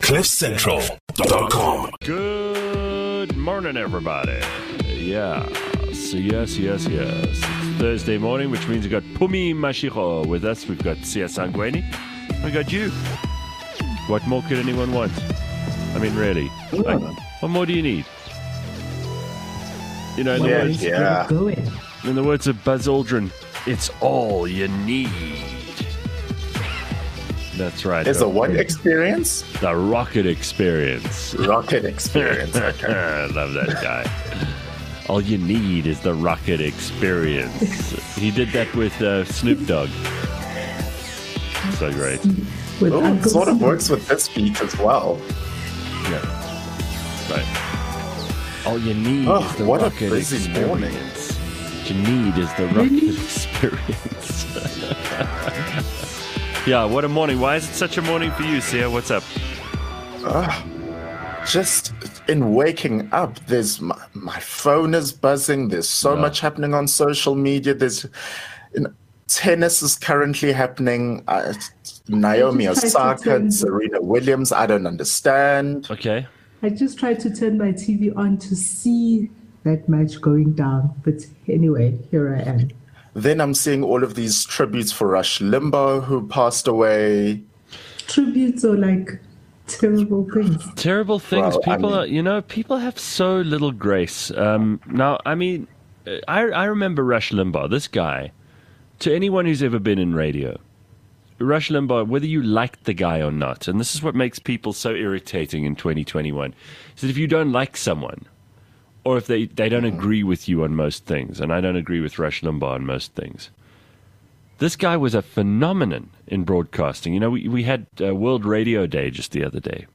CliffCentral.com. Good morning, everybody. Yes. It's Thursday morning, which means we've got Pumi Mashiro with us. We've got Sia Sangweni. We got you. What more could anyone want? I mean, really. Like, what more do you need? You know, in the words of Buzz Aldrin, it's all you need. That's right. Is the what experience? The rocket experience. Rocket experience. Okay. I love that guy. All you need is the rocket experience. He did that with Snoop Dogg. So great. It sort of works with this beat as well. Yeah. Right. All you need is the what rocket a busy experience. morning. What you need is the rocket experience. Yeah, what a morning. Why is it such a morning for you, Sia? What's up? Just in waking up, there's my phone is buzzing. There's so much happening on social media. There's tennis is currently happening. Naomi Osaka, Serena Williams. I don't understand. Okay. I just tried to turn my TV on to see that match going down. But anyway, here I am. Then I'm seeing all of these tributes for Rush Limbaugh, who passed away. Tributes are like terrible things. Terrible things. Well, people have so little grace. Now, I mean, I remember Rush Limbaugh, this guy, to anyone who's ever been in radio. Rush Limbaugh, whether you liked the guy or not, and this is what makes people so irritating in 2021, is that if you don't like someone, or if they don't agree with you on most things, and I don't agree with Rush Limbaugh on most things. This guy was a phenomenon in broadcasting. You know, we had World Radio Day just the other day.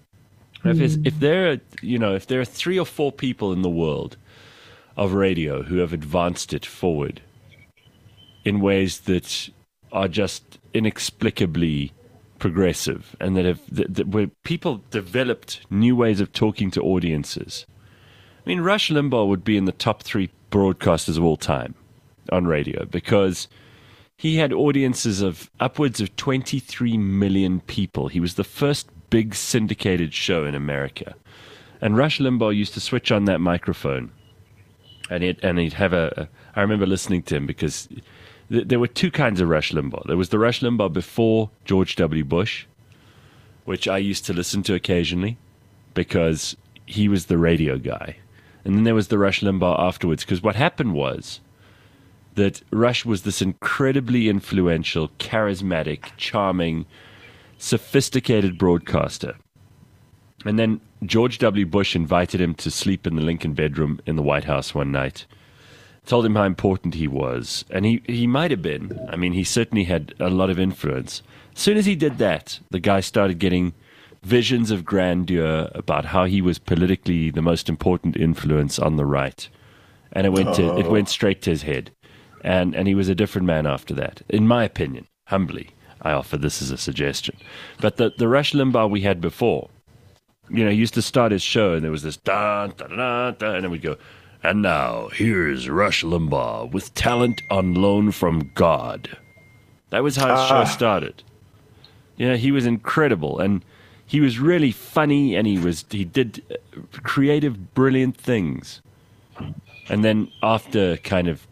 If there are 3 or 4 people in the world of radio who have advanced it forward in ways that are just inexplicably progressive, and that where people developed new ways of talking to audiences. I mean, Rush Limbaugh would be in the top 3 broadcasters of all time on radio because he had audiences of upwards of 23 million people. He was the first big syndicated show in America. And Rush Limbaugh used to switch on that microphone, and he'd have I remember listening to him because there were 2 kinds of Rush Limbaugh. There was the Rush Limbaugh before George W. Bush, which I used to listen to occasionally because he was the radio guy. And then there was the Rush Limbaugh afterwards, because what happened was that Rush was this incredibly influential, charismatic, charming, sophisticated broadcaster. And then George W. Bush invited him to sleep in the Lincoln bedroom in the White House one night, told him how important he was. And he might have been. I mean, he certainly had a lot of influence. As soon as he did that, the guy started getting visions of grandeur about how he was politically the most important influence on the right. And it went straight to his head. And he was a different man after that. In my opinion, humbly, I offer this as a suggestion. But the Rush Limbaugh we had before, he used to start his show and there was this da da da da, and then we'd go, and now here's Rush Limbaugh with talent on loan from God. That was how his show started. Yeah, he was incredible, and he was really funny, and he did creative, brilliant things. And then after kind of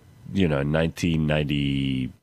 1991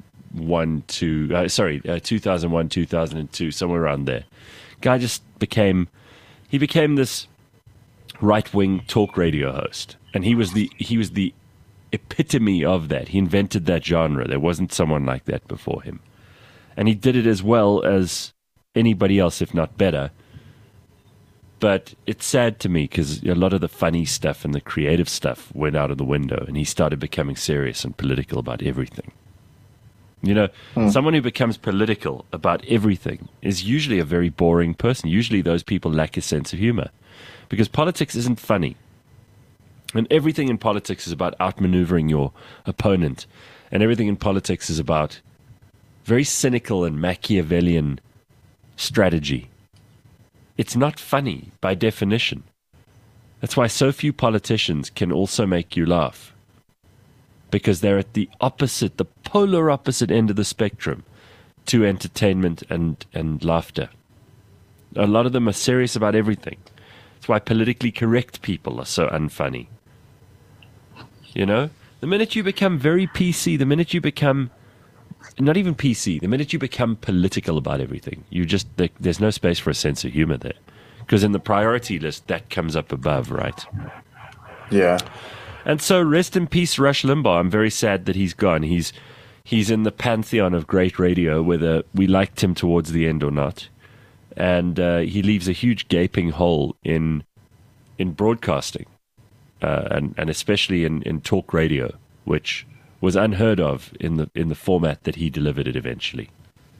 2001, 2002, somewhere around there, guy just became this right-wing talk radio host, and he was the epitome of that. He invented that genre. There wasn't someone like that before him, and he did it as well as anybody else, if not better. But it's sad to me because a lot of the funny stuff and the creative stuff went out of the window, and he started becoming serious and political about everything. Someone who becomes political about everything is usually a very boring person. Usually those people lack a sense of humor because politics isn't funny. And everything in politics is about outmaneuvering your opponent. And everything in politics is about very cynical and Machiavellian strategy. It's not funny by definition. That's why so few politicians can also make you laugh. Because they're at the opposite, the polar opposite end of the spectrum to entertainment and laughter. A lot of them are serious about everything. That's why politically correct people are so unfunny. You know? The minute you become very PC, the minute you become not even PC, the minute you become political about everything, there's no space for a sense of humor there. Because in the priority list, that comes up above, right? Yeah. And so rest in peace, Rush Limbaugh. I'm very sad that he's gone. He's in the pantheon of great radio, whether we liked him towards the end or not. And he leaves a huge gaping hole in broadcasting, and especially in talk radio, which was unheard of in the format that he delivered it eventually.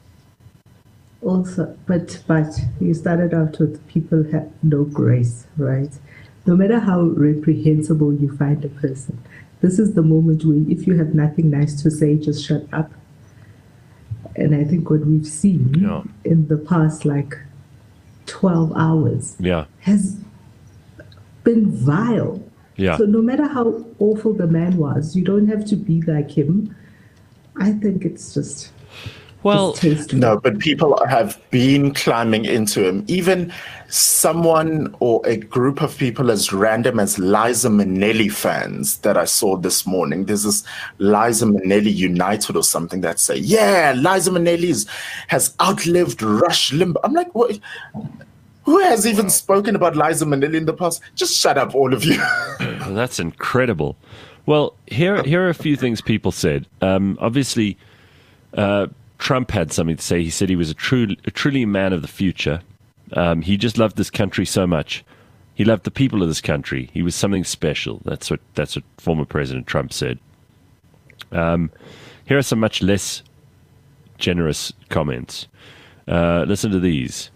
Also, but you started out with people have no grace, right? No matter how reprehensible you find a person, this is the moment where if you have nothing nice to say, just shut up. And I think what we've seen in the past, 12 hours has been vile. Yeah. So no matter how awful the man was, you don't have to be like him. I think it's just... No, but people have been climbing into him. Even someone or a group of people as random as Liza Minnelli fans that I saw this morning. There's this Liza Minnelli United or something that say, yeah, Liza Minnelli has outlived Rush Limbaugh. I'm like, what? Who has even spoken about Liza Minnelli in the past? Just shut up, all of you. That's incredible. Well, here are a few things people said. Obviously, Trump had something to say. He said he was a truly man of the future. He just loved this country so much. He loved the people of this country. He was something special. That's what former President Trump said. Here are some much less generous comments. Listen to these.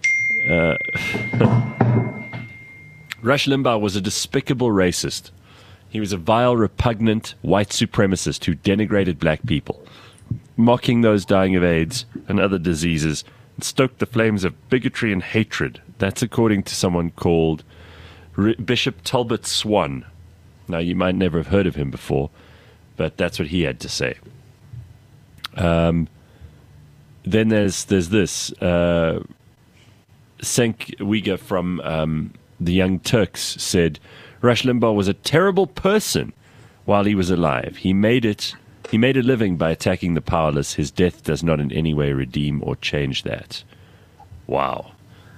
Rush Limbaugh was a despicable racist. He was a vile, repugnant white supremacist who denigrated black people, mocking those dying of AIDS and other diseases, and stoked the flames of bigotry and hatred. That's according to someone called Bishop Talbot Swan. Now, you might never have heard of him before, but that's what he had to say. Then there's this. Senk Uygur from the Young Turks said, Rush Limbaugh was a terrible person while he was alive. He made a living by attacking the powerless. His death does not in any way redeem or change that. Wow.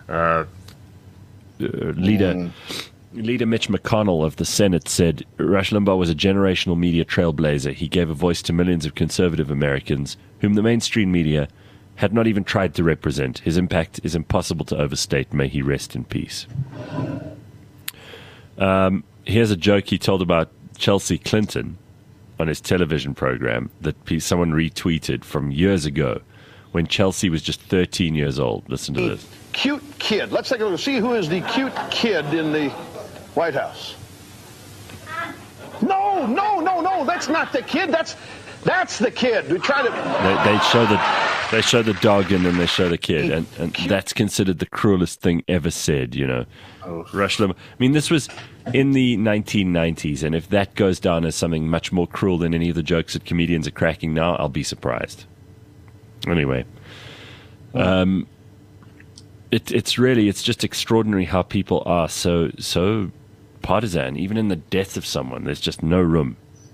Leader Mitch McConnell of the Senate said, Rush Limbaugh was a generational media trailblazer. He gave a voice to millions of conservative Americans whom the mainstream media had not even tried to represent. His impact is impossible to overstate. May he rest in peace. Here's a joke he told about Chelsea Clinton on his television program that someone retweeted from years ago when Chelsea was just 13 years old. Listen to this. Cute kid. Let's take a look. See who is the cute kid in the White House. No. That's not the kid. That's the kid. We try to. They show the dog and then they show the kid, and that's considered the cruelest thing ever said. You know, Rush Limbaugh. I mean, this was in the 1990s, and if that goes down as something much more cruel than any of the jokes that comedians are cracking now, I'll be surprised. Anyway, it's just extraordinary how people are so partisan. Even in the death of someone, there's just no room.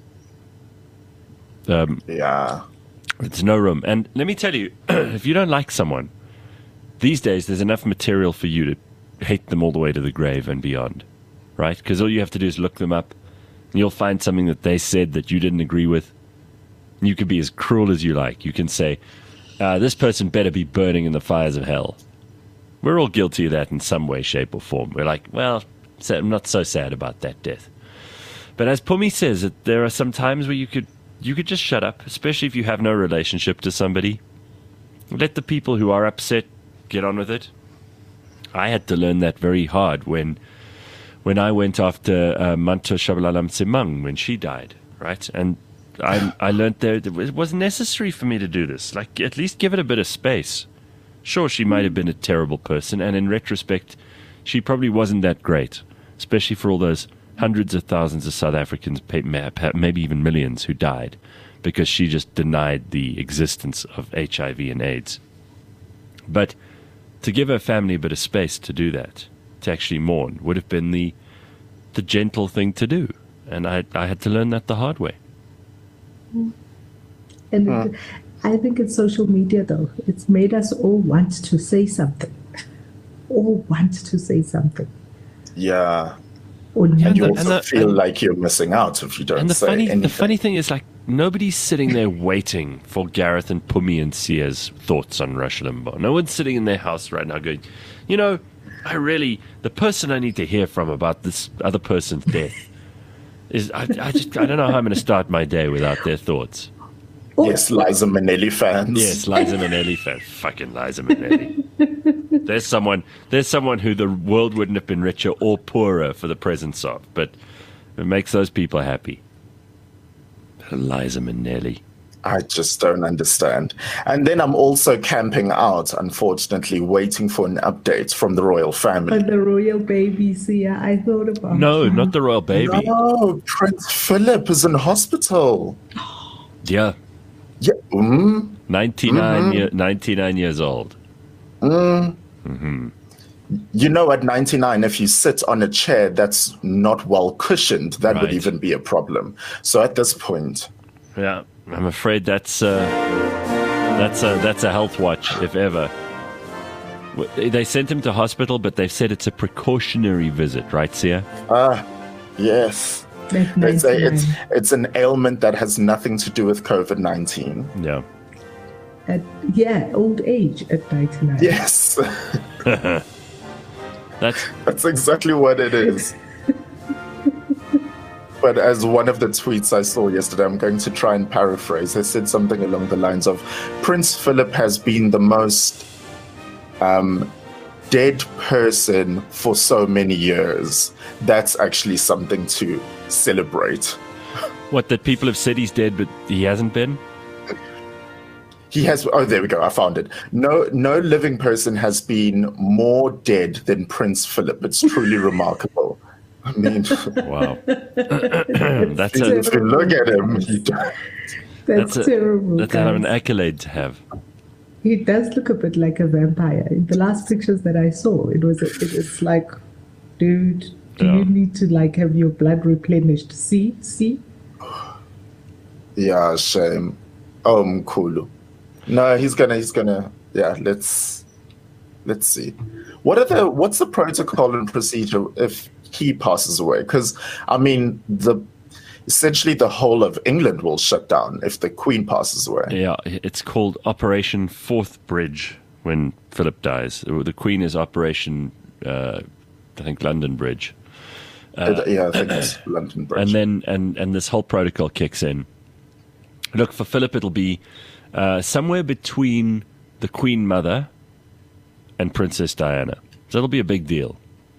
There's no room. And let me tell you, if you don't like someone, these days there's enough material for you to hate them all the way to the grave and beyond, right? Because all you have to do is look them up, and you'll find something that they said that you didn't agree with. You could be as cruel as you like. You can say, this person better be burning in the fires of hell. We're all guilty of that in some way, shape, or form. We're like, well, I'm not so sad about that death. But as Pumi says, that there are some times where you could just shut up, especially if you have no relationship to somebody. Let the people who are upset get on with it. I had to learn that very hard when I went after Manto Shabalala Msimang when she died, right? And I learned that it wasn't necessary for me to do this. Like, at least give it a bit of space. Sure, she might have been a terrible person, and in retrospect, she probably wasn't that great, especially for all those hundreds of thousands of South Africans, maybe even millions, who died because she just denied the existence of HIV and AIDS. But to give her family a bit of space to do that, to actually mourn, would have been the gentle thing to do. And I had to learn that the hard way. And I think it's social media, though. It's made us all want to say something. All want to say something. Yeah. And you also feel like you're missing out if you don't say anything. The funny thing is, like, nobody's sitting there waiting for Gareth and Pumi and Sia's thoughts on Rush Limbaugh. No one's sitting in their house right now going, the person I need to hear from about this other person's death is, I don't know how I'm going to start my day without their thoughts. Yes, Liza Minnelli fans. Yes, Liza Minnelli fans. Fucking Liza Minnelli. There's someone who the world wouldn't have been richer or poorer for the presence of, but it makes those people happy. Liza Minnelli. I just don't understand. And then I'm also camping out, unfortunately, waiting for an update from the royal family. But the royal baby, Sia, I thought about No, not the royal baby. No, Prince Philip is in hospital. Yeah. Yeah. 99 years old. You know, at 99, if you sit on a chair that's not well cushioned, that would even be a problem. So at this point, yeah, I'm afraid that's a health watch, if ever. They sent him to hospital, but they've said it's a precautionary visit, right, Sia? Yes. They say it's an ailment that has nothing to do with COVID-19. Yeah. Old age at 99. Yes. That's exactly what it is. But as one of the tweets I saw yesterday, I'm going to try and paraphrase. They said something along the lines of, Prince Philip has been the most dead person for so many years. That's actually something to celebrate. What, that people have said he's dead, but he hasn't been? He has. Oh, there we go. I found it. No living person has been more dead than Prince Philip. It's truly remarkable. I mean, wow. If you look at him, that's terrible. That's an accolade to have. He does look a bit like a vampire. In the last pictures that I saw, it's like, dude, do you need to have your blood replenished? See? Yeah, shame. Mkhulu. No, he's gonna. Yeah, let's see. What's the protocol and procedure if he passes away? Because I mean, essentially the whole of England will shut down if the Queen passes away. Yeah, it's called Operation Forth Bridge when Philip dies. The Queen is Operation, I think, London Bridge. I think it's London Bridge. And then and this whole protocol kicks in. Look, for Philip, it'll be somewhere between the Queen Mother and Princess Diana. So it'll be a big deal.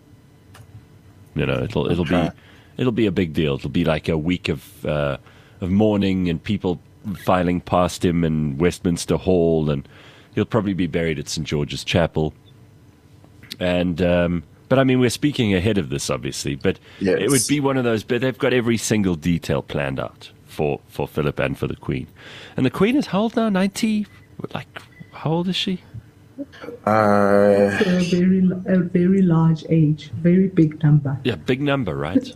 It'll be a big deal. It'll be like a week of mourning and people filing past him in Westminster Hall, and he'll probably be buried at St. George's Chapel. And but I mean, we're speaking ahead of this, obviously. But yes, it would be one of those. But they've got every single detail planned out for Philip and for the Queen. And the Queen is how old now? 90? How old is she? A very large age, very big number. Yeah, big number, right?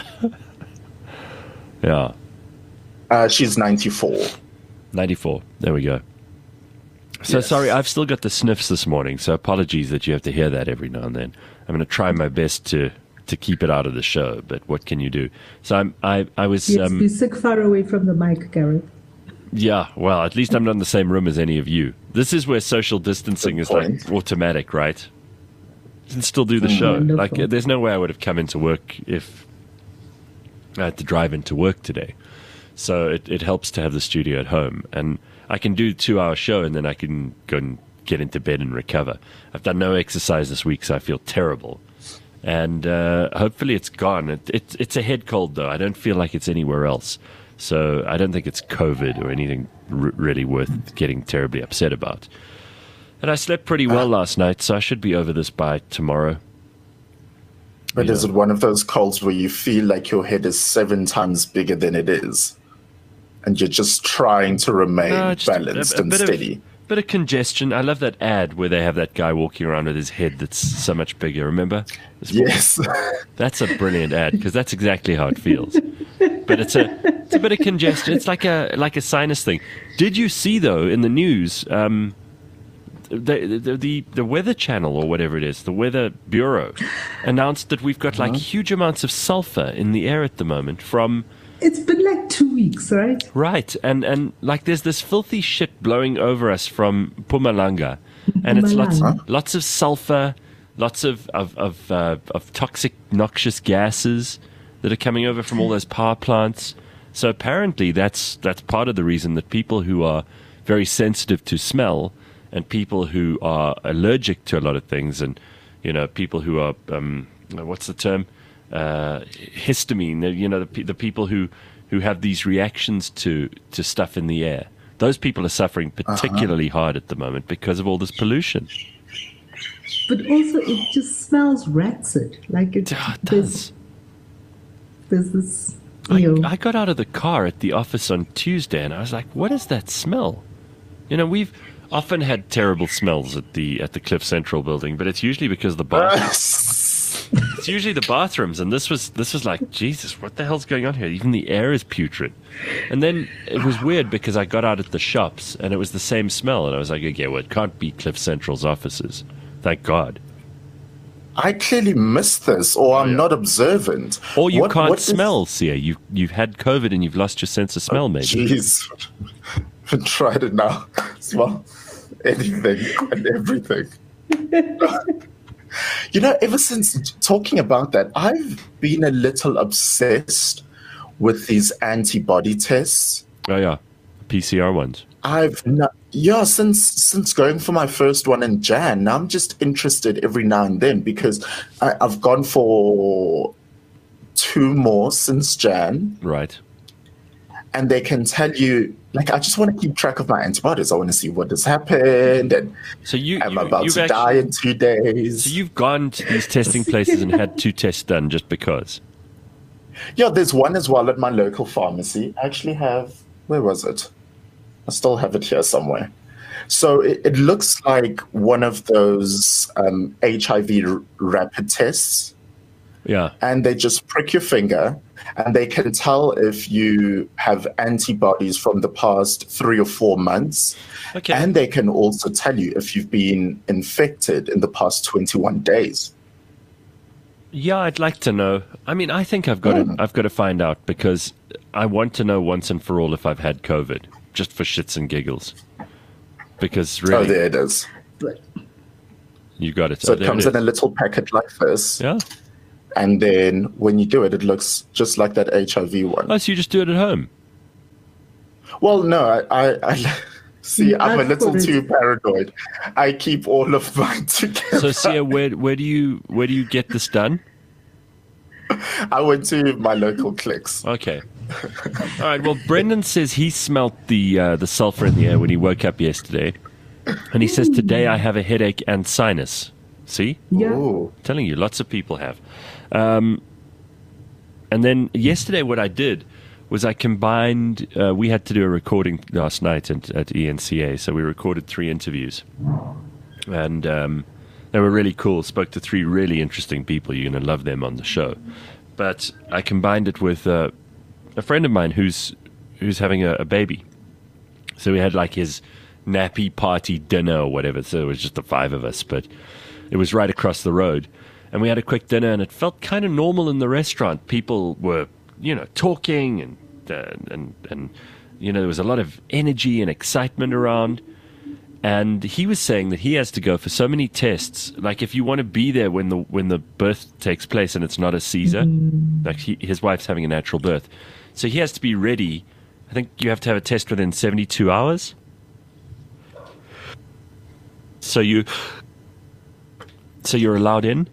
Yeah. She's 94. 94. There we go. So yes. Sorry, I've still got the sniffs this morning, so apologies that you have to hear that every now and then. I'm going to try my best to keep it out of the show, but what can you do? So I was... Yes, be sick far away from the mic, Gareth. Yeah, well, at least I'm not in the same room as any of you. This is where social distancing is like automatic, right? You can still do the show. Wonderful. There's no way I would have come into work if I had to drive into work today. So it helps to have the studio at home. And I can do a 2-hour show and then I can go and get into bed and recover. I've done no exercise this week, so I feel terrible. And hopefully it's gone. It's a head cold, though. I don't feel like it's anywhere else. So I don't think it's COVID or anything really worth getting terribly upset about. And I slept pretty well last night, so I should be over this by tomorrow. But is it one of those colds where you feel like your head is 7 times bigger than it is? And you're just trying to remain balanced and steady? Bit of congestion. I love that ad where they have that guy walking around with his head that's so much bigger. Remember? Yes. That's a brilliant ad because that's exactly how it feels. But it's a bit of congestion. It's like a sinus thing. Did you see though in the news? The Weather Channel or whatever it is, the Weather Bureau, announced that we've got like huge amounts of sulfur in the air at the moment from. It's been like 2 weeks, right? Right, and like there's this filthy shit blowing over us from Mpumalanga, and it's lots of sulfur, lots of toxic, noxious gases that are coming over from all those power plants. So apparently that's part of the reason that people who are very sensitive to smell and people who are allergic to a lot of things, and people who are what's the term? Histamine, the people who have these reactions to stuff in the air. Those people are suffering particularly hard at the moment because of all this pollution. But also, it just smells rancid. Like it does. There's this. I got out of the car at the office on Tuesday, and I was like, "What is that smell?" We've often had terrible smells at the Cliff Central building, but it's usually because the it's usually the bathrooms, and this was like, Jesus, what the hell's going on here? Even the air is putrid. And then it was weird because I got out at the shops, and it was the same smell, and I was like, okay, well, it can't be Cliff Central's offices. Thank God. I clearly missed this, or I'm not observant. Or you can't smell, Sia. You've had COVID and you've lost your sense of smell, maybe. Jeez. I've tried it now. Smell anything and everything. Ever since talking about that, I've been a little obsessed with these antibody tests. Oh, yeah. PCR ones. Since going for my first one in Jan, now I'm just interested every now and then because I've gone for 2 more since Jan. Right. And they can tell you, like, I just want to keep track of my antibodies. I want to see what has happened, and so I'm about to die in 2 days. So you've gone to these testing places and had 2 tests done just because? Yeah, there's one as well at my local pharmacy. I actually have, where was it? I still have it here somewhere. So it looks like one of those HIV rapid tests. Yeah. And they just prick your finger, and they can tell if you have antibodies from the past 3 or 4 months. Okay. And they can also tell you if you've been infected in the past 21 days. Yeah, I'd like to know. I mean, I think I've got to find out because I want to know once and for all if I've had COVID, just for shits and giggles. Because really, there it is. You got it. So it comes in a little packet like this. Yeah. And then when you do it, it looks just like that HIV one. Oh, so you just do it at home? Well, no, I see, I'm a little too paranoid. I keep all of mine together. So, Sia, where do you get this done? I went to my local Clicks. Okay. All right. Well, Brendan says he smelt the sulfur in the air when he woke up yesterday, and he says today I have a headache and sinus. See? Yeah. Ooh. I'm telling you, lots of people have. And then yesterday, what I did was I combined. We had to do a recording last night at ENCA, so we recorded 3 interviews, and they were really cool. Spoke to 3 really interesting people. You're going to love them on the show. But I combined it with a friend of mine who's having a baby. So we had like his nappy party dinner or whatever. So it was just the 5 of us, but it was right across the road. And we had a quick dinner, and it felt kind of normal in the restaurant. People were, talking, and there was a lot of energy and excitement around. And he was saying that he has to go for so many tests. Like if you want to be there when the birth takes place and it's not a Caesar, like his wife's having a natural birth, so he has to be ready. I think you have to have a test within 72 hours. So you're allowed in.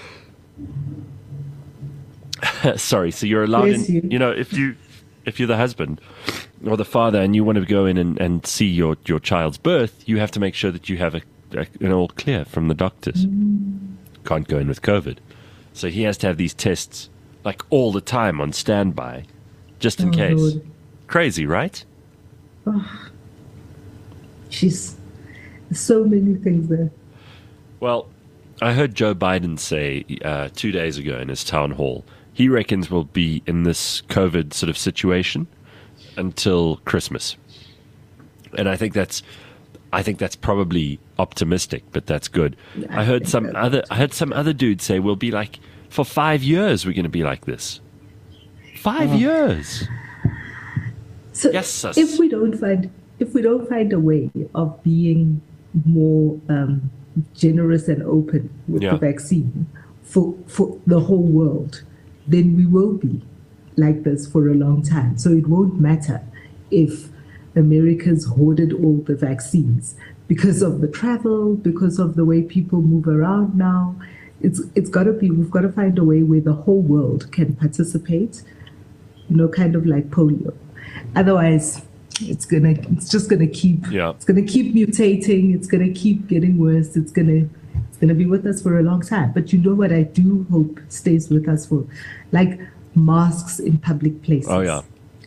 Sorry, so you're allowed in. If you're the husband or the father and you want to go in and see your child's birth, you have to make sure that you have an all clear from the doctors. Can't go in with COVID. So he has to have these tests like all the time on standby, just in case. Lord. Crazy, right? Oh. Jeez. So many things there. Well, I heard Joe Biden say 2 days ago in his town hall, he reckons we'll be in this COVID sort of situation until Christmas. And I think that's probably optimistic, but that's good. I heard some other dude say we'll be like, for 5 years we're going to be like this. 5 years. So yes, if we don't find a way of being more generous and open with the vaccine for the whole world, then we will be like this for a long time. So it won't matter if America's hoarded all the vaccines because of the travel, because of the way people move around now. We've got to find a way where the whole world can participate, kind of like polio. Otherwise, it's just gonna keep mutating. It's gonna keep getting worse. It's gonna be with us for a long time. But you know what I do hope stays with us for, like masks in public places. Oh yeah.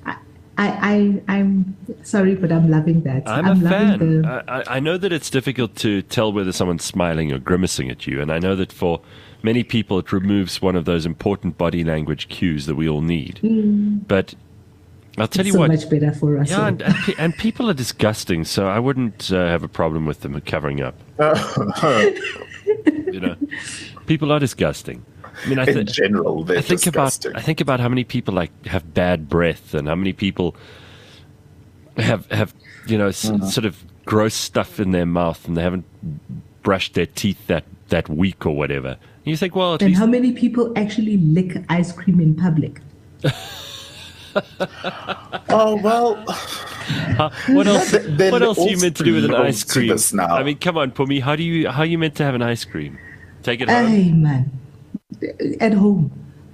I'm sorry, but I'm loving that. I'm a fan. I know that it's difficult to tell whether someone's smiling or grimacing at you, and I know that for many people it removes one of those important body language cues that we all need. But I'll tell you what. It's so much better for us. Yeah, and people are disgusting, so I wouldn't have a problem with them covering up. People are disgusting. I mean, in general, they're disgusting. I think about how many people have bad breath, and how many people have sort of gross stuff in their mouth, and they haven't brushed their teeth that week or whatever. And you think, well, at least. How many people actually lick ice cream in public? Oh well. What else? What else are you meant to do with an ice cream? Now. I mean, come on, Pumi. How are you meant to have an ice cream? Take it home. Hey man, at home,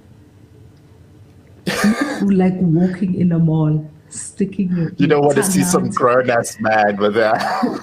like walking in a mall, sticking your. You don't want to see some grown ass man with that.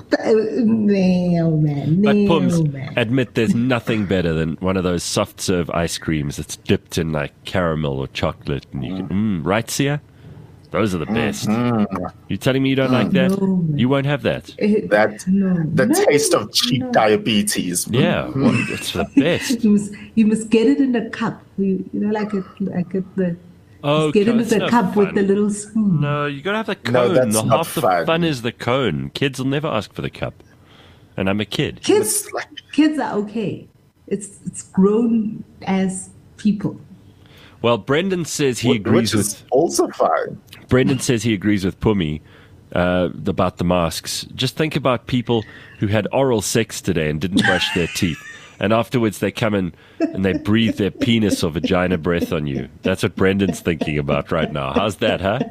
No man. But Pums, admit there's nothing better than one of those soft serve ice creams that's dipped in like caramel or chocolate, and you can right, Sia? Those are the best. You telling me you don't like that? No, you won't have that. The taste of cheap diabetes. Yeah, well, it's the best. You must get it in a cup. Like the. Oh, get it in the cup with the little spoon. No, you got to have the cone. No, that's not half the fun is the cone. Kids will never ask for the cup, and I'm a kid. Kids are okay. It's grown as people. Well, Brendan says he agrees with. Also fine. Brendan says he agrees with Pumi about the masks. Just think about people who had oral sex today and didn't brush their teeth, and afterwards they come in and they breathe their penis or vagina breath on you. That's what Brendan's thinking about right now. How's that, huh?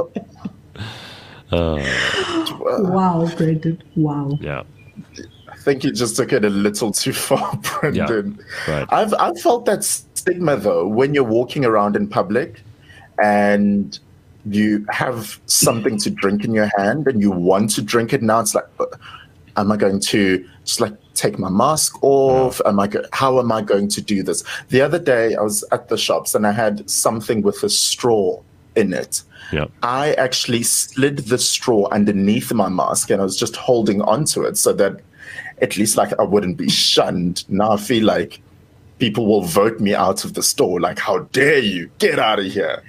Wow, Brendan. Wow. Yeah. I think you just took it a little too far, Brendan. Yeah, right. I've felt that stigma though when you're walking around in public and you have something to drink in your hand and you want to drink it. Now it's like, am I going to just like take my mask off? How am I going to do this? The other day I was at the shops and I had something with a straw in it. Yeah. I actually slid the straw underneath my mask and I was just holding onto it so that at least like I wouldn't be shunned. Now I feel like people will vote me out of the store. Like, how dare you? Get out of here.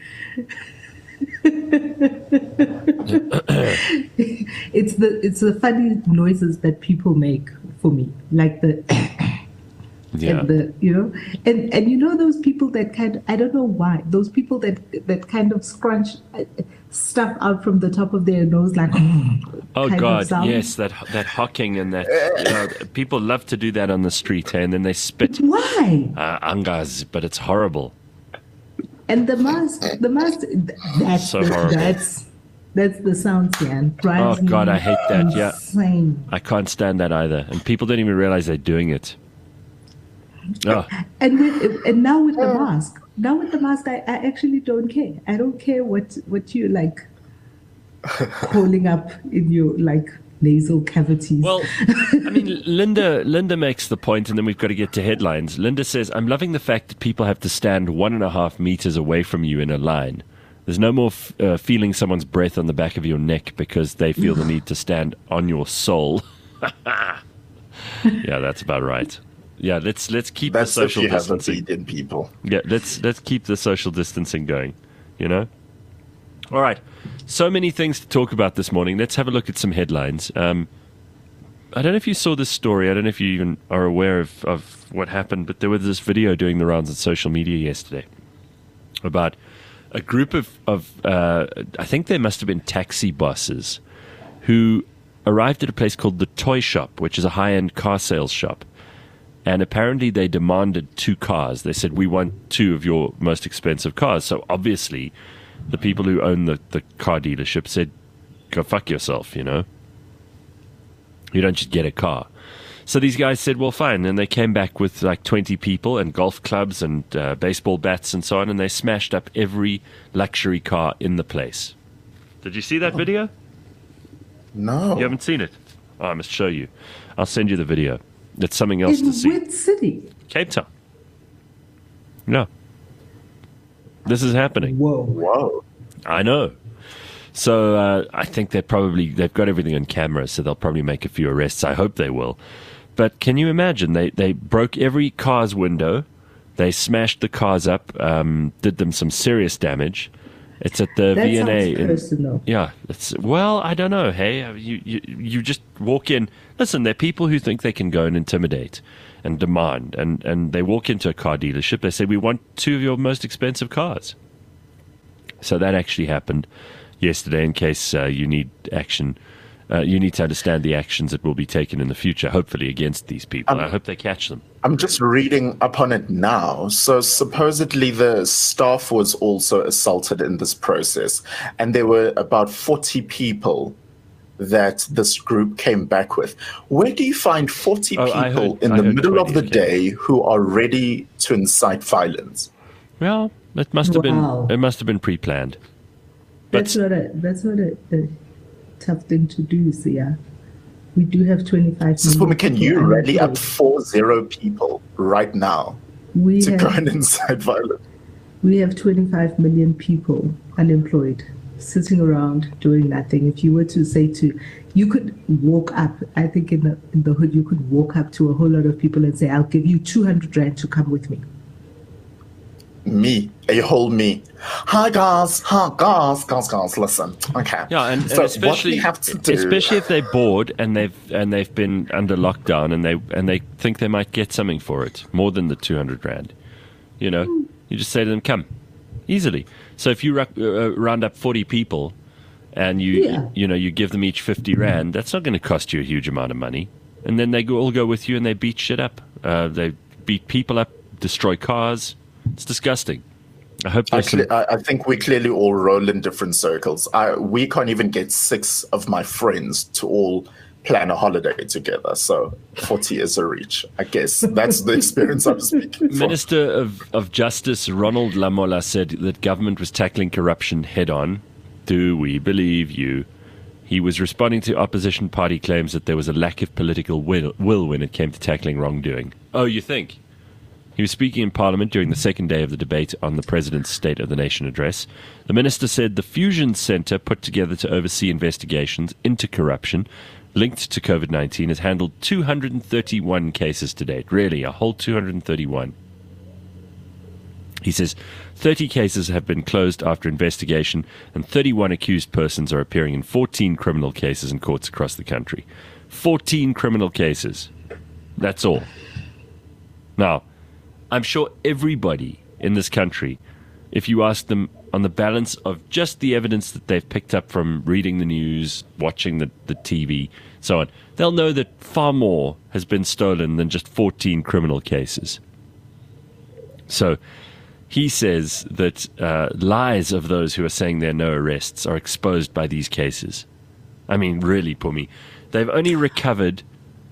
It's the funny noises that people make for me, like the and the and those people that I don't know why, those people that kind of scrunch stuff out from the top of their nose, like oh god, yes, that hocking and that people love to do that on the street, and then they spit. Why? Angas, but it's horrible. And the mask, that's so horrible. That's the sound, man. Oh god, I hate that. Insane. Yeah, I can't stand that either, and people don't even realize they're doing it. Oh. And now with the mask, I actually don't care. I don't care what you like holding up in your like nasal cavities. Well, I mean, Linda makes the point, and then we've got to get to headlines. Linda says, I'm loving the fact that people have to stand 1.5 meters away from you in a line. There's no more feeling someone's breath on the back of your neck because they feel the need to stand on your soul. Yeah, that's about right. Yeah, let's keep the social distancing. In people. Yeah, let's keep the social distancing going. You know. All right. So many things to talk about this morning. Let's have a look at some headlines. I don't know if you saw this story. I don't know if you even are aware of what happened, but there was this video doing the rounds on social media yesterday about a group of I think they must have been taxi bosses who arrived at a place called the Toy Shop, which is a high-end car sales shop. And apparently they demanded 2 cars. They said, we want 2 of your most expensive cars. So obviously the people who own the car dealership said, go fuck yourself, you know. You don't just get a car. So these guys said, well, fine. And they came back with like 20 people and golf clubs and baseball bats and so on. And they smashed up every luxury car in the place. Did you see that video? No. You haven't seen it? Oh, I must show you. I'll send you the video. It's something else to see. In which city? Cape Town. No. This is happening. Whoa. I know. So I think they've got everything on camera, so they'll probably make a few arrests. I hope they will. But can you imagine? They broke every car's window. They smashed the cars up, did them some serious damage. It's at the That V&A. sounds personal. Yeah. Well, I don't know. Hey, you just walk in. Listen, there are people who think they can go and intimidate and demand. And they walk into a car dealership. They say, we want 2 of your most expensive cars. So that actually happened yesterday. In case you need action, you need to understand the actions that will be taken in the future, hopefully against these people. I hope they catch them. I'm just reading up on it now. So supposedly the staff was also assaulted in this process. And there were about 40 people that this group came back with. Where do you find 40 people in the middle of the day who are ready to incite violence? Well, it must have been pre-planned. That's not a tough thing to do, Sia. We do have 25 Sis Woman, can you rally up 40 people right now to go and incite violence? We have 25 million people unemployed, sitting around doing nothing. If you were to say you could walk up, I think in the hood, you could walk up to a whole lot of people and say, I'll give you 200 rand to come with me. Me, a whole me. Hi guys, listen. Okay. Yeah, and so especially what we have to do, especially if they're bored and they've been under lockdown and they think they might get something for it, more than the 200 rand. You know, you just say to them, come, easily. So if you round up 40 people and you give them each 50 rand, that's not going to cost you a huge amount of money. And then they all go with you and they beat shit up. They beat people up, destroy cars. It's disgusting. I hope I think we clearly all roll in different circles. We can't even get 6 of my friends to all plan a holiday together. So 40 is a reach. I guess that's the experience I'm speaking from. Minister of Justice Ronald Lamola said that government was tackling corruption head on. Do we believe you? He was responding to opposition party claims that there was a lack of political will when it came to tackling wrongdoing. Oh, you think? He was speaking in Parliament during the second day of the debate on the President's State of the Nation address. The minister said the Fusion Centre, put together to oversee investigations into corruption linked to COVID-19, has handled 231 cases to date. Really, a whole 231. He says 30 cases have been closed after investigation and 31 accused persons are appearing in 14 criminal cases in courts across the country. 14 criminal cases. That's all. Now, I'm sure everybody in this country, if you ask them on the balance of just the evidence that they've picked up from reading the news, watching the TV, so on, they'll know that far more has been stolen than just 14 criminal cases. So he says that lies of those who are saying there are no arrests are exposed by these cases. I mean, really, Pumi, they've only recovered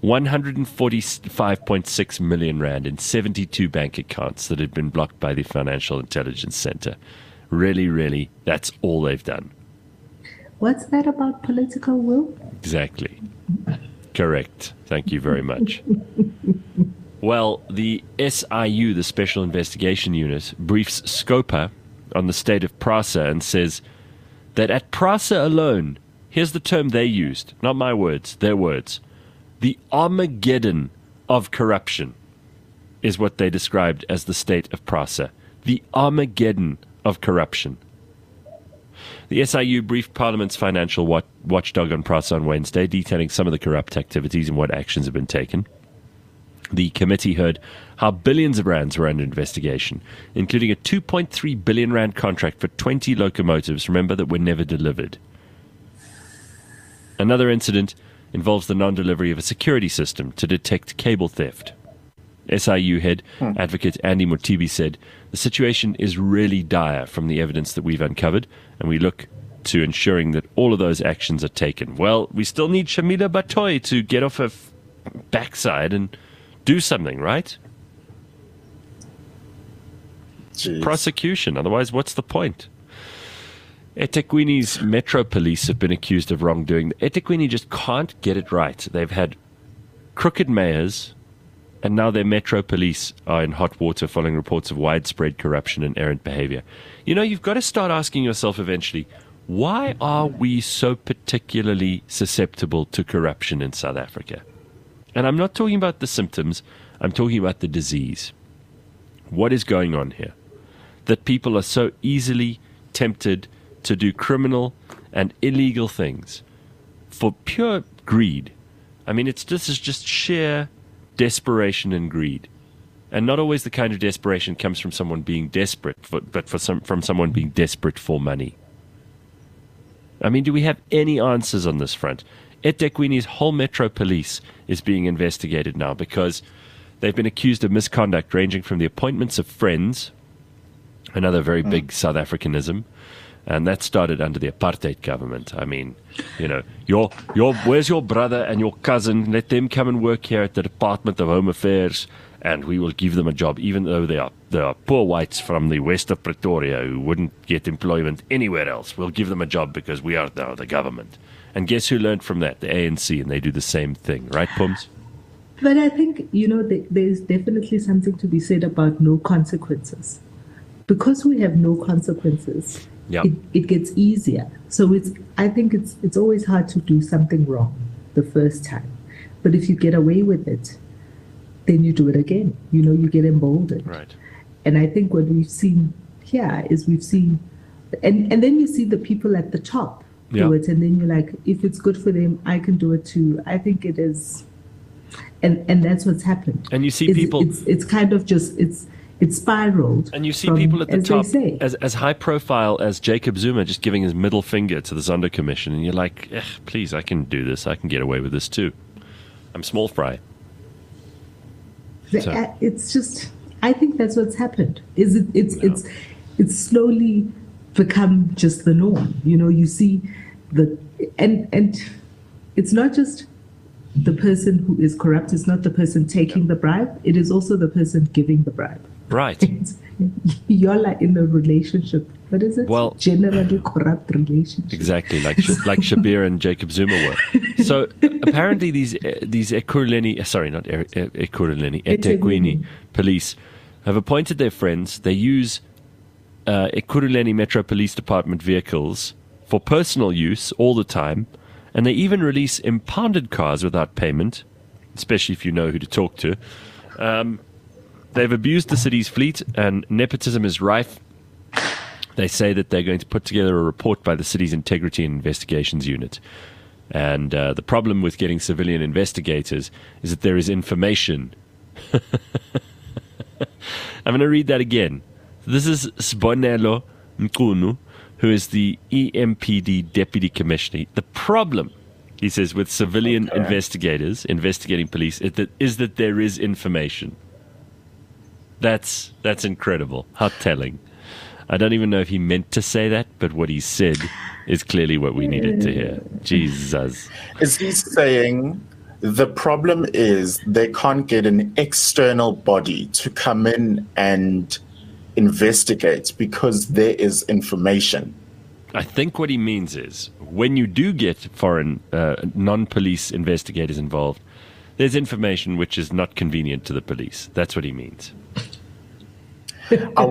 145.6 million rand in 72 bank accounts that had been blocked by the Financial Intelligence Center. Really, really, that's all they've done. What's that about political will? Exactly. Correct. Thank you very much. Well, the SIU, the Special Investigation Unit, briefs Scopa on the state of PRASA and says that at PRASA alone, here's the term they used, not my words, their words, The Armageddon of corruption is what they described as the state of PRASA. The Armageddon of corruption. The SIU briefed Parliament's financial watchdog on PRASA on Wednesday, detailing some of the corrupt activities and what actions have been taken. The committee heard how billions of rands were under investigation, including a 2.3 billion rand contract for 20 locomotives, remember, that were never delivered. Another incident involves the non-delivery of a security system to detect cable theft. SIU head advocate Andy Motibi said, "The situation is really dire from the evidence that we've uncovered, and we look to ensuring that all of those actions are taken." Well, we still need Shamila Batoy to get off her backside and do something, right? Jeez. Prosecution, otherwise what's the point? eThekwini's Metro Police have been accused of wrongdoing. eThekwini just can't get it right. They've had crooked mayors, and now their Metro Police are in hot water following reports of widespread corruption and errant behavior. You know, you've got to start asking yourself eventually, why are we so particularly susceptible to corruption in South Africa? And I'm not talking about the symptoms, I'm talking about the disease. What is going on here? That people are so easily tempted to do criminal and illegal things for pure greed. I mean, this is just sheer desperation and greed. And not always the kind of desperation comes from someone being desperate, but from someone being desperate for money. I mean, do we have any answers on this front? eThekwini's whole Metro Police is being investigated now because they've been accused of misconduct ranging from the appointments of friends, another very big South Africanism, and that started under the apartheid government. I mean, you know, where's your brother and your cousin? Let them come and work here at the Department of Home Affairs, and we will give them a job, even though they are poor whites from the west of Pretoria who wouldn't get employment anywhere else. We'll give them a job because we are now the government. And guess who learned from that? The ANC, and they do the same thing, right, Pums? But I think, you know, there's definitely something to be said about no consequences. Because we have no consequences, it gets easier. So I think it's always hard to do something wrong the first time. But if you get away with it, then you do it again. You know, you get emboldened. Right. And I think what we've seen here is and then you see the people at the top do it, and then you're like, if it's good for them, I can do it too. I think it is, and that's what's happened. And you see people. It's kind of just it's spiraled. And you see people at the top as high profile as Jacob Zuma just giving his middle finger to the Zondo Commission, and you're like, please, I can do this. I can get away with this too. I'm small fry. So. It's just, I think that's what's happened. It's slowly become just the norm. You know, you see and it's not just the person who is corrupt. It's not the person taking the bribe. It is also the person giving the bribe. Right. You're like in a relationship. What is it? Well, generally corrupt relationship. Exactly, like Shabir and Jacob Zuma were. So apparently these eThekwini police have appointed their friends. They use Ekurhuleni Metro Police Department vehicles for personal use all the time, and they even release impounded cars without payment, especially if you know who to talk to. They've abused the city's fleet, and nepotism is rife. They say that they're going to put together a report by the city's Integrity and Investigations Unit. And the problem with getting civilian investigators is that there is information. I'm going to read that again. This is Sibonelo Mqunu, who is the EMPD Deputy Commissioner. The problem, he says, with civilian investigators investigating police is that there is information. That's incredible. How telling. I don't even know if he meant to say that, but what he said is clearly what we needed to hear. Jesus. Is he saying the problem is they can't get an external body to come in and investigate because there is information? I think what he means is when you do get foreign non-police investigators involved, there's information which is not convenient to the police. That's what he means. I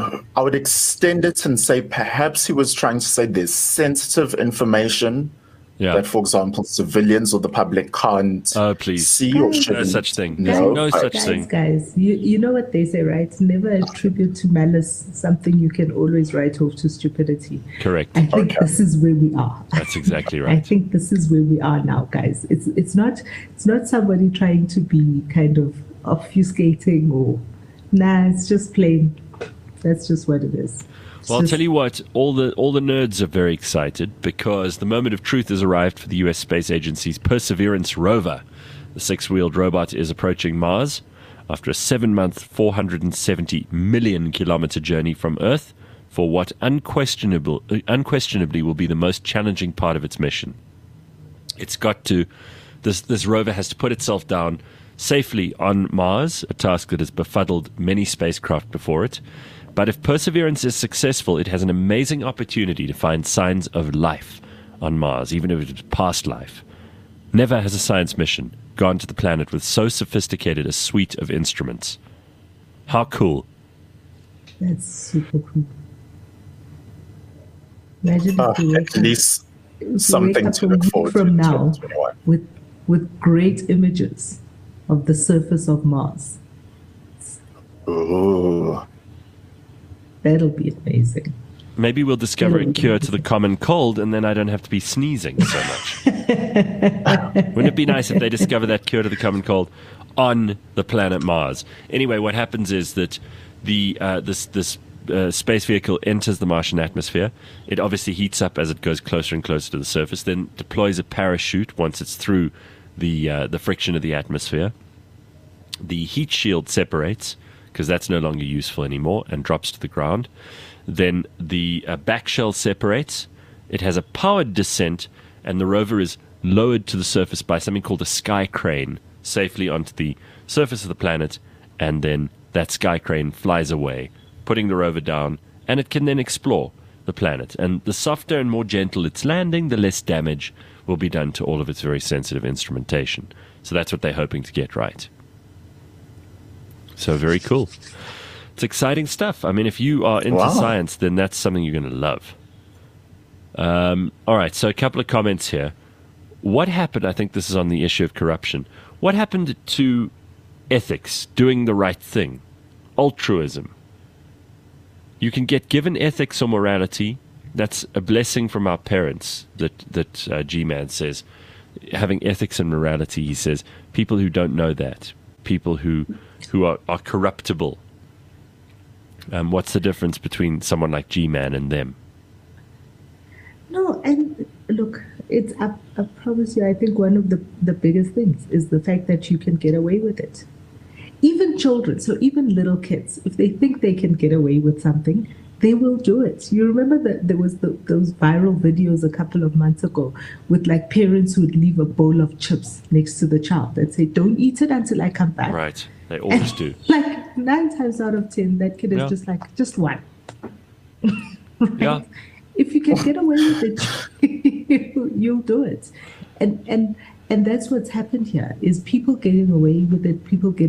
would extend it and say perhaps he was trying to say there's sensitive information that, for example, civilians or the public can't see or shouldn't. No such thing. No such thing. Guys, you know what they say, right? Never attribute to malice something you can always write off to stupidity. Correct. I think this is where we are. That's exactly right. I think this is where we are now, guys. It's not somebody trying to be kind of obfuscating or it's just plain. That's just what it is. Well, I'll tell you what, all the nerds are very excited because the moment of truth has arrived for the U.S. Space Agency's Perseverance rover. The 6-wheeled robot is approaching Mars after a 7-month, 470 million kilometer journey from Earth for what unquestionably will be the most challenging part of its mission. It's got to, this rover has to put itself down safely on Mars, a task that has befuddled many spacecraft before it. But if Perseverance is successful, it has an amazing opportunity to find signs of life on Mars, even if it's past life. Never has a science mission gone to the planet with so sophisticated a suite of instruments. How cool. That's super cool. Imagine if you at least something to look forward to from now with great images of the surface of Mars. Ooh. That'll be amazing. Maybe we'll discover a cure to the common cold, and then I don't have to be sneezing so much. Wouldn't it be nice if they discover that cure to the common cold on the planet Mars? Anyway, what happens is that this space vehicle enters the Martian atmosphere. It obviously heats up as it goes closer and closer to the surface, then deploys a parachute once it's through the friction of the atmosphere. The heat shield separates, because that's no longer useful anymore, and drops to the ground. Then the back shell separates. It has a powered descent, and the rover is lowered to the surface by something called a sky crane, safely onto the surface of the planet, and then that sky crane flies away, putting the rover down, and it can then explore the planet. And the softer and more gentle its landing, the less damage will be done to all of its very sensitive instrumentation. So that's what they're hoping to get right. So very cool. It's exciting stuff. I mean, if you are into science, then that's something you're going to love. All right, so a couple of comments here. What happened, I think this is on the issue of corruption, what happened to ethics, doing the right thing, altruism? You can get given ethics or morality. That's a blessing from our parents, that G-Man says. Having ethics and morality, he says, people who don't know that, people who are corruptible. What's the difference between someone like G-Man and them? No, and look, I promise you, I think one of the biggest things is the fact that you can get away with it. Even children, so even little kids, if they think they can get away with something, they will do it. You remember that there was those viral videos a couple of months ago with like parents who would leave a bowl of chips next to the child and say, "Don't eat it until I come back." Right. They always do. Like 9 times out of 10, that kid is just like, just one. Right? Yeah. If you can get away with it, you'll do it. And that's what's happened here, is people getting away with it,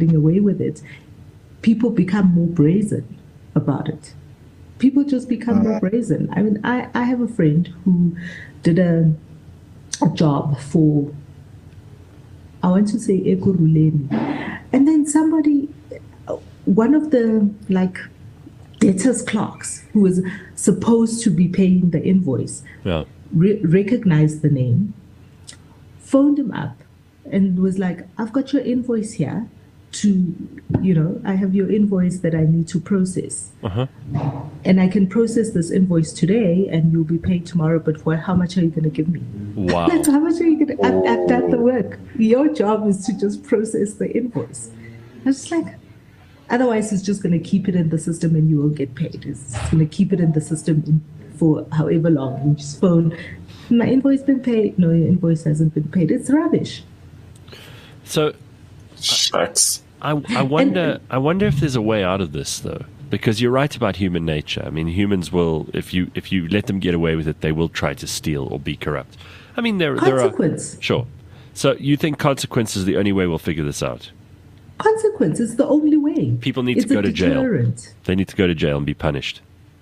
people become more brazen about it. People just become more brazen. I mean, I have a friend who did a job for, I want to say Ekurhuleni. And then one of the debtors clerks who was supposed to be paying the invoice, recognized the name, phoned him up and was like, "I've got your invoice here I have your invoice that I need to process. And I can process this invoice today and you'll be paid tomorrow, but how much are you going to give me?" Wow. How much are you going to, I've done the work. Your job is to just process the invoice. I was just like, otherwise it's just going to keep it in the system and you will get paid. It's going to keep it in the system for however long. You just phone, "My invoice been paid." "No, your invoice hasn't been paid." It's rubbish. So Shucks. I wonder if there's a way out of this, though, because you're right about human nature. I mean, humans will, if you let them get away with it, they will try to steal or be corrupt. I mean, there are sure. So you think consequence is the only way we'll figure this out? Consequence is the only way. People need to go to jail. They need to go to jail and be punished.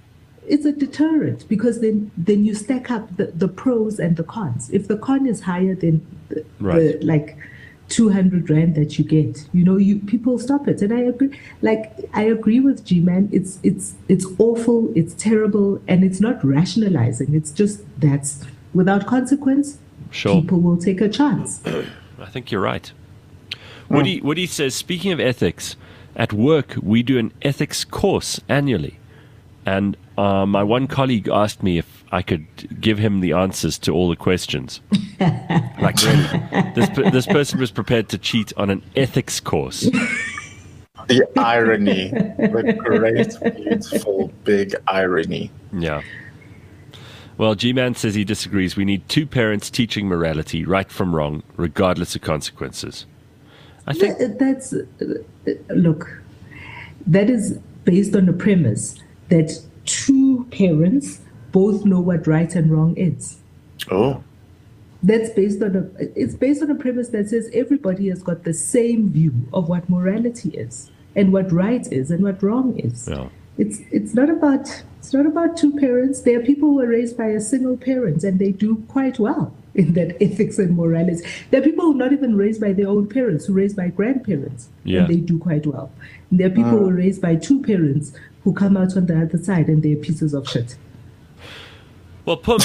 it's a deterrent, because then you stack up the pros and the cons. If the con is higher than the like 200 rand that you get, people stop it. And I agree with G-Man. It's awful, it's terrible, and it's not rationalizing. It's just that's without consequence. Sure. People will take a chance. I think you're right. Woody says, speaking of ethics, at work we do an ethics course annually. And my one colleague asked me if I could give him the answers to all the questions. Like, really, this person was prepared to cheat on an ethics course. The irony, the great, beautiful, big irony. Yeah. Well, G-Man says he disagrees. We need two parents teaching morality, right from wrong, regardless of consequences. I think look, that is based on the premise that two parents both know what right and wrong is. Oh. It's based on a premise that says everybody has got the same view of what morality is and what right is and what wrong is. Yeah. It's not about two parents. There are people who are raised by a single parent and they do quite well in that ethics and morality. There are people who are not even raised by their own parents, who are raised by grandparents, and they do quite well. And there are people who are raised by two parents who come out on the other side and they're pieces of shit. Well, Pum,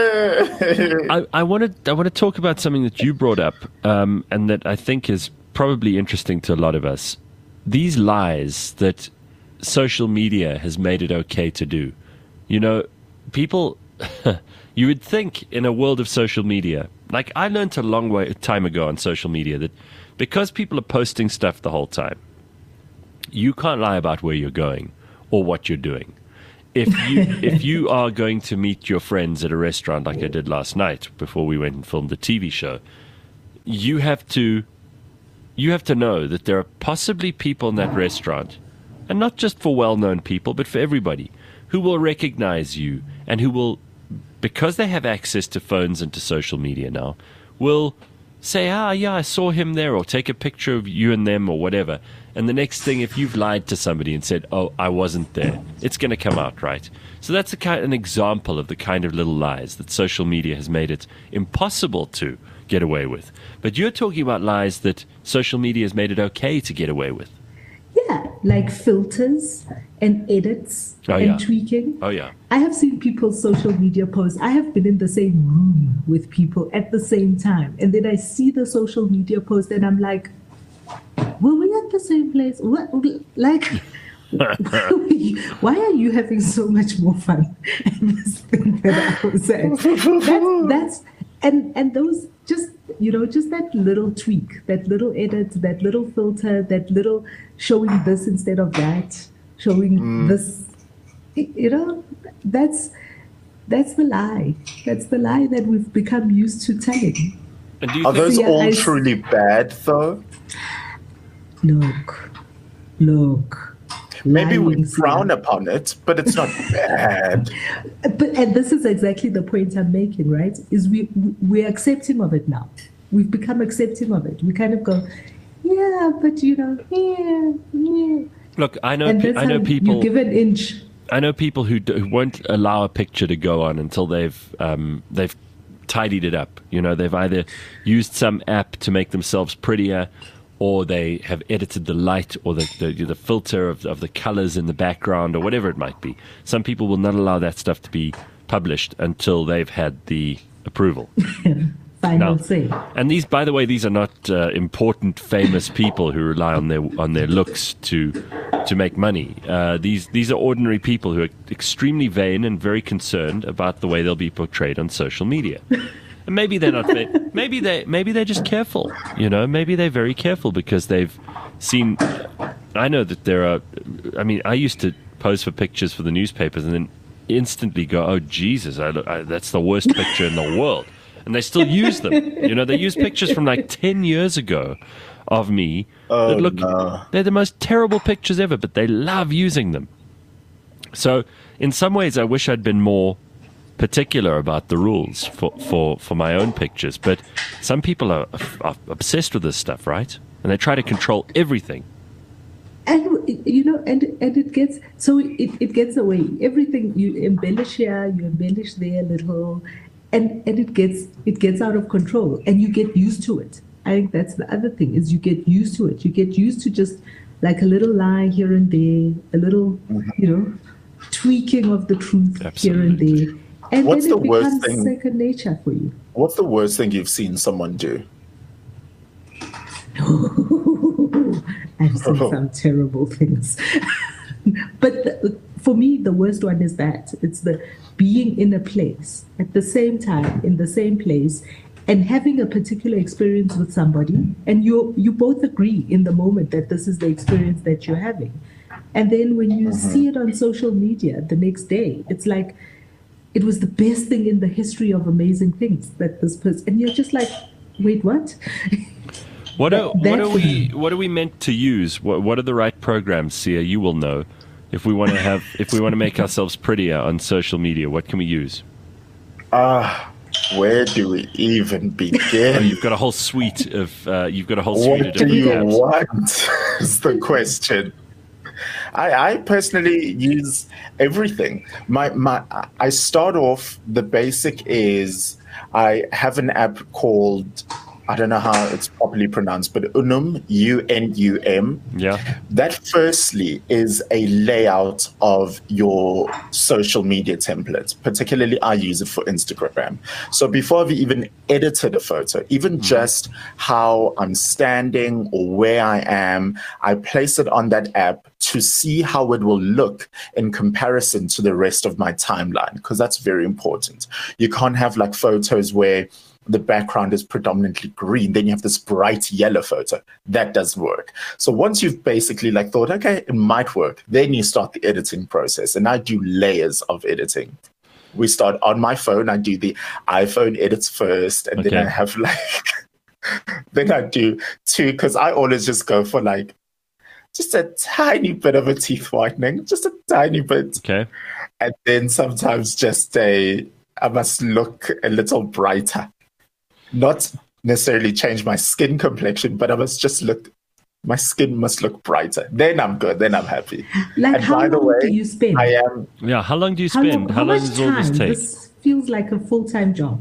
I want to talk about something that you brought up, and that I think is probably interesting to a lot of us. These lies that social media has made it okay to do. People, you would think in a world of social media, like I learned a long time ago on social media that because people are posting stuff the whole time, you can't lie about where you're going or what you're doing. If you are going to meet your friends at a restaurant like I did last night before we went and filmed the TV show, you have to know that there are possibly people in that restaurant, and not just for well-known people, but for everybody, who will recognize you and who will, because they have access to phones and to social media now, will say, yeah, I saw him there, or take a picture of you and them or whatever. And the next thing, if you've lied to somebody and said, oh, I wasn't there, it's going to come out, right? So that's an example of the kind of little lies that social media has made it impossible to get away with. But you're talking about lies that social media has made it okay to get away with. Yeah, like filters and edits and tweaking. Oh, yeah. I have seen people's social media posts. I have been in the same room with people at the same time. And then I see the social media post and I'm like, were we at the same place? What? Like, why are you having so much more fun at this thing that I was at? That's and those just that little tweak, that little edit, that little filter, that little showing this instead of that, showing this, that's the lie. That's the lie that we've become used to telling. And are those all truly bad, though? Look. Maybe we frown upon it, but it's not bad. And this is exactly the point I'm making, right? Is we're accepting of it now. We've become accepting of it. We kind of go, yeah, but yeah. Look, I know people. You give an inch. I know people who won't allow a picture to go on until they've tidied it up. They've either used some app to make themselves prettier, or they have edited the light or the filter of the colors in the background or whatever it might be. Some people will not allow that stuff to be published until they've had the approval. Final say. And these, by the way, these are not important, famous people who rely on their looks to make money. These are ordinary people who are extremely vain and very concerned about the way they'll be portrayed on social media. And maybe they're not. Maybe they're just careful. Maybe they're very careful because they've seen. I know that there are. I mean, I used to pose for pictures for the newspapers and then instantly go, "Oh Jesus, that's the worst picture in the world." And they still use them. They use pictures from like 10 years ago of me. They're the most terrible pictures ever, but they love using them. So in some ways, I wish I'd been more particular about the rules for my own pictures. But some people are obsessed with this stuff, right? And they try to control everything. And it gets so it gets away. Everything you embellish here, you embellish there a little, and it gets out of control, and you get used to it. I think that's the other thing, is you get used to it. You get used to just like a little lie here and there, a little, tweaking of the truth here and there. And what's then the worst becomes thing? Second nature for you. What's the worst thing you've seen someone do? I've seen some terrible things. But for me, the worst one is that it's the being in a place at the same time, in the same place, and having a particular experience with somebody, and you both agree in the moment that this is the experience that you're having. And then when you see it on social media the next day, it's like it was the best thing in the history of amazing things that this person, and you're just like, wait, what? What are we meant to use? What are the right programs, Sia? You will know. If we want to make ourselves prettier on social media, what can we use? Where do we even begin? You've got a whole suite of What different do you apps. want? Is the question. I personally use everything. I start off, the basic is I have an app called, I don't know how it's properly pronounced, but Unum, UNUM. Yeah. That firstly is a layout of your social media templates. Particularly, I use it for Instagram. So before I've even edited a photo, even just how I'm standing or where I am, I place it on that app to see how it will look in comparison to the rest of my timeline, because that's very important. You can't have like photos where the background is predominantly green, then you have this bright yellow photo. That doesn't work. So once you've basically like thought, okay, it might work, then you start the editing process. And I do layers of editing. We start on my phone. I do the iPhone edits first, and then I have like, then I do two, because I always just go for like just a tiny bit of a teeth whitening, just a tiny bit. Okay. And then sometimes just I must look a little brighter. Not necessarily change my skin complexion, but I must just my skin must look brighter. Then I'm good. Then I'm happy. Like, and how by the long way, do you spend? I am. Yeah, how long do you spend? How long does all this take? This feels like a full-time job.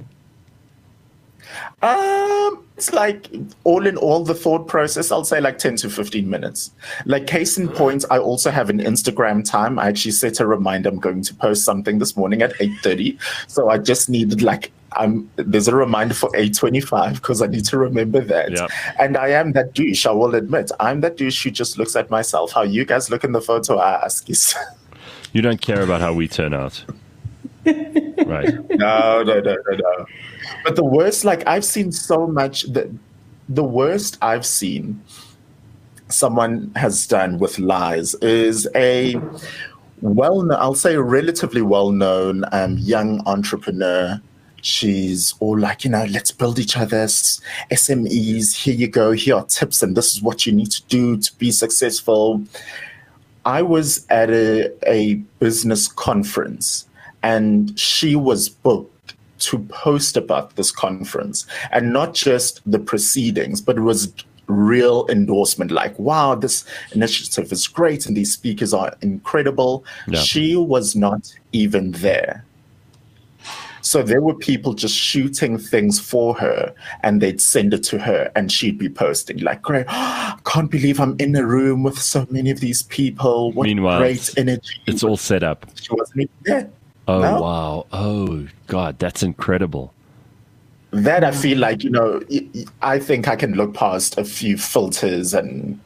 It's like all in all, the thought process, I'll say like 10 to 15 minutes. Like case in point, I also have an Instagram time. I actually set a reminder. I'm going to post something this morning at 8:30. So I just needed there's a reminder for 8:25 because I need to remember that. Yep. And I am that douche, I will admit. I'm that douche who just looks at myself. How you guys look in the photo, I ask is. You don't care about how we turn out. Right. No. But the worst, like I've seen so much, the worst I've seen someone has done with lies is I'll say a relatively well-known young entrepreneur. She's all like, let's build each other's SMEs. Here you go. Here are tips, and this is what you need to do to be successful. I was at a business conference, and she was booked to post about this conference, and not just the proceedings, but it was real endorsement, like, wow, this initiative is great and these speakers are incredible. Yeah. She was not even there. So there were people just shooting things for her, and they'd send it to her, and she'd be posting like, great, can't believe I'm in a room with so many of these people. What Meanwhile, great energy. It's all set up. She wasn't even there. Oh, no? wow. Oh, God, that's incredible. That I feel like, I think I can look past a few filters and,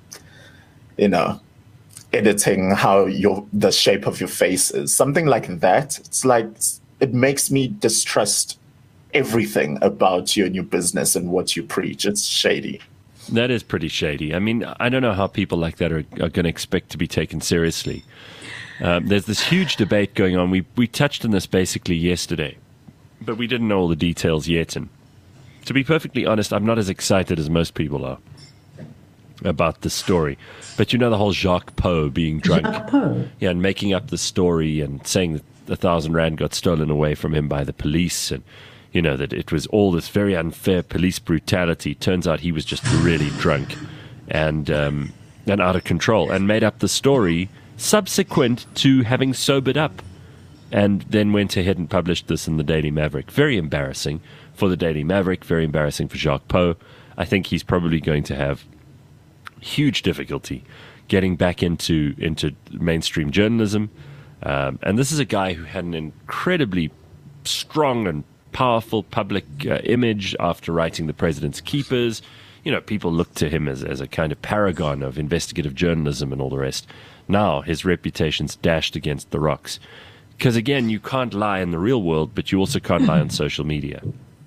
editing how the shape of your face is. Something like that. It's like, it makes me distrust everything about you and your business and what you preach. It's shady. That is pretty shady. I mean, I don't know how people like that are going to expect to be taken seriously. There's this huge debate going on. We touched on this basically yesterday, but we didn't know all the details yet. And to be perfectly honest, I'm not as excited as most people are about the story. But the whole Jacques Pau being drunk. Jacques Pau? Yeah, and making up the story and saying that 1,000 rand got stolen away from him by the police, and that it was all this very unfair police brutality. Turns out he was just really drunk, and and out of control, and made up the story subsequent to having sobered up, and then went ahead and published this in the Daily Maverick. Very embarrassing for the Daily Maverick, very embarrassing for Jacques Pau. I think he's probably going to have huge difficulty getting back into mainstream journalism. And this is a guy who had an incredibly strong and powerful public image after writing The President's Keepers. You know, people looked to him as a kind of paragon of investigative journalism and all the rest. Now his reputation's dashed against the rocks. Because, again, you can't lie in the real world, but you also can't lie on social media.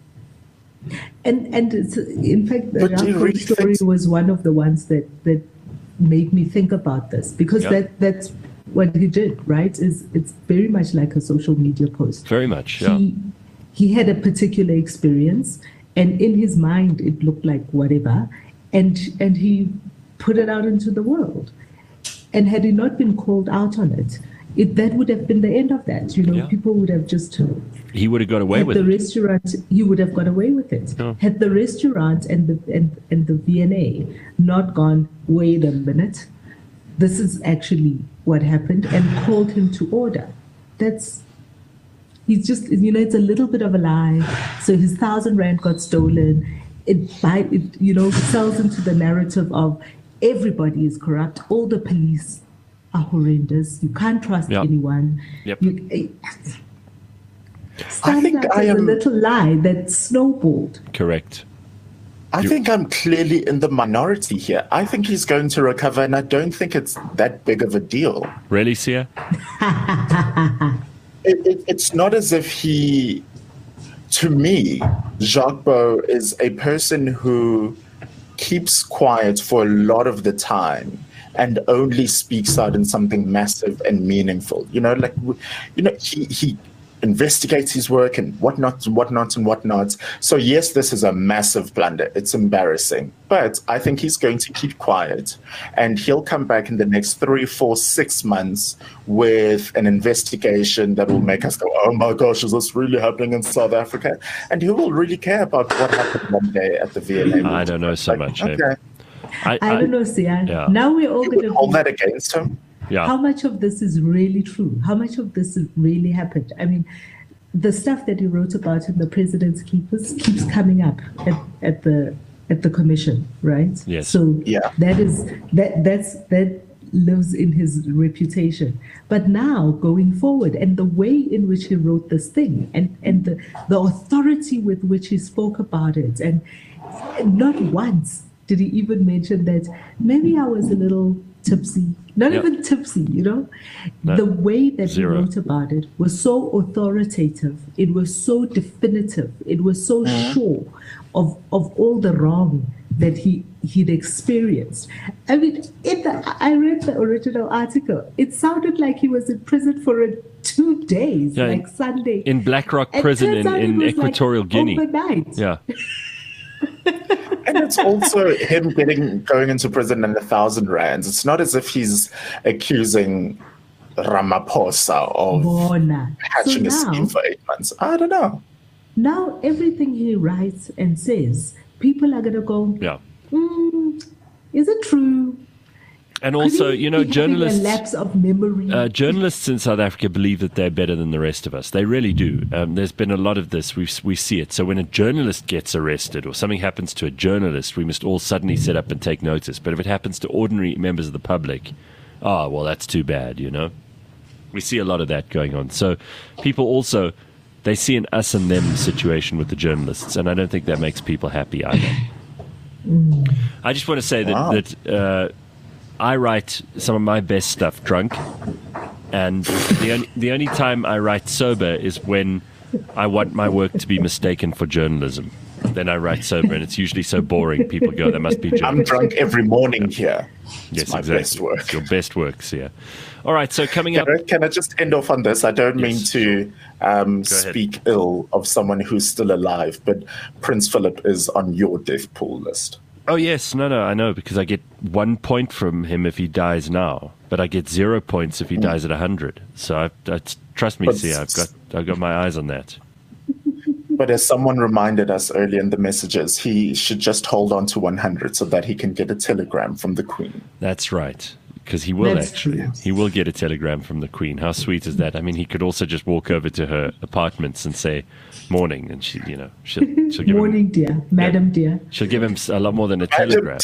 And it's, in fact, the Jacques story was one of the ones that made me think about this, because that's what he did, right? It's very much like a social media post. Very much, yeah. He had a particular experience, and in his mind it looked like whatever, and he put it out into the world. And had he not been called out on it, that would have been the end of that. People would have just... He would have got away with it. At the restaurant, he would have got away with it. Oh. Had the restaurant and the V&A not gone, wait a minute, this is actually what happened, and called him to order. He's just, it's a little bit of a lie. So his 1,000 rand got stolen. It sells into the narrative of everybody is corrupt. All the police are horrendous. You can't trust anyone. Yep. I think I am a little lie that snowballed. Correct. I think I'm clearly in the minority here. I think he's going to recover, and I don't think it's that big of a deal. Really, Sia? It's not as if to me, Jacques Pau is a person whe keeps quiet for a lot of the time and only speaks out in something massive and meaningful. He investigates his work and whatnot. So yes, this is a massive blunder. It's embarrassing. But I think he's going to keep quiet, and he'll come back in the next 3, 4, 6 months with an investigation that will make us go, oh my gosh, is this really happening in South Africa? And who will really care about what happened one day at the V&A? I don't know so much. Okay. I don't know, Sia. Yeah. Now we're all going to hold that against him. Yeah. How much of this is really true? How much of this really happened? I mean, the stuff that he wrote about in The President's Keepers keeps coming up at the commission, right? Yes. So that lives in his reputation. But now going forward, and the way in which he wrote this thing, and the authority with which he spoke about it, and not once did he even mention that maybe I was a little tipsy. Not even tipsy, No. The way that he wrote about it was so authoritative. It was so definitive. It was so sure of all the wrong that he'd experienced. I mean, I read the original article. It sounded like he was in prison for 2 days, like Sunday. In Blackrock Prison in Equatorial Guinea. Overnight. Yeah. And it's also him going into prison and 1,000 rands. It's not as if he's accusing Ramaphosa of hatching a scheme for 8 months. I don't know. Now everything he writes and says, people are going to go, is it true? And also, journalists, a lapse of memory. Journalists in South Africa believe that they're better than the rest of us. They really do. There's been a lot of this. We see it. So when a journalist gets arrested or something happens to a journalist, we must all suddenly sit up and take notice. But if it happens to ordinary members of the public, that's too bad, We see a lot of that going on. So people also, they see an us and them situation with the journalists, and I don't think that makes people happy either. I just want to say that I write some of my best stuff drunk, and the only time I write sober is when I want my work to be mistaken for journalism. Then I write sober, and it's usually so boring. People go, "That must be journalism." I'm drunk every morning here. Yes, my exactly. Best work. It's your best works, yeah. All right, so coming up... Can I just end off on this? I don't mean to speak ill of someone who's still alive, but Prince Philip is on your death pool list. Oh, yes. No, I know, because I get 1 point from him if he dies now, but I get 0 points if he dies at 100. So trust me, Sia, I've got my eyes on that. But as someone reminded us earlier in the messages, he should just hold on to 100 so that he can get a telegram from the Queen. That's right. Because he will True. He will get a telegram from the Queen. How sweet is that? I mean, he could also just walk over to her apartments and say, morning. And she'll give morning, him, dear. Madam, dear. She'll give him a lot more than a telegram.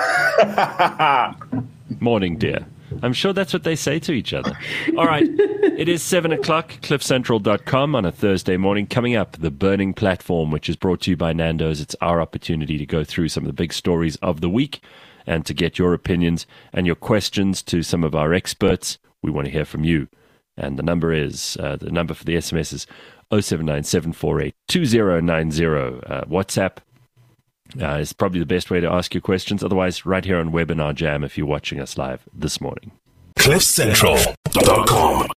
Dear. Morning, dear. I'm sure that's what they say to each other. All right. It is 7 o'clock, cliffcentral.com on a Thursday morning. Coming up, the Burning Platform, which is brought to you by Nando's. It's our opportunity to go through some of the big stories of the week and to get your opinions and your questions to some of our experts. We want to hear from you. And the number for the SMS is 079-748-2090. WhatsApp is probably the best way to ask your questions. Otherwise, right here on Webinar Jam if you're watching us live this morning. cliffcentral.com